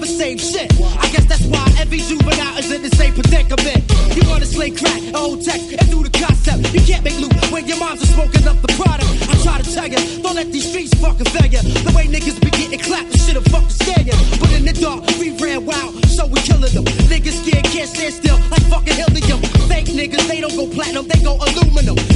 the same shit. I guess that's why every juvenile is in the same predicament. You wanna slay crack, old tech, and do the concept. You can't make loot when your moms are smoking up the product. I try to tell ya, don't let these streets fucking fail ya. The way niggas be getting clapped, this shit'll fucking scare ya. But in the dark, we ran wild, so we killing them. Niggas scared, can't stand still, like fucking helium. Fake niggas, they don't go platinum, they go aluminum.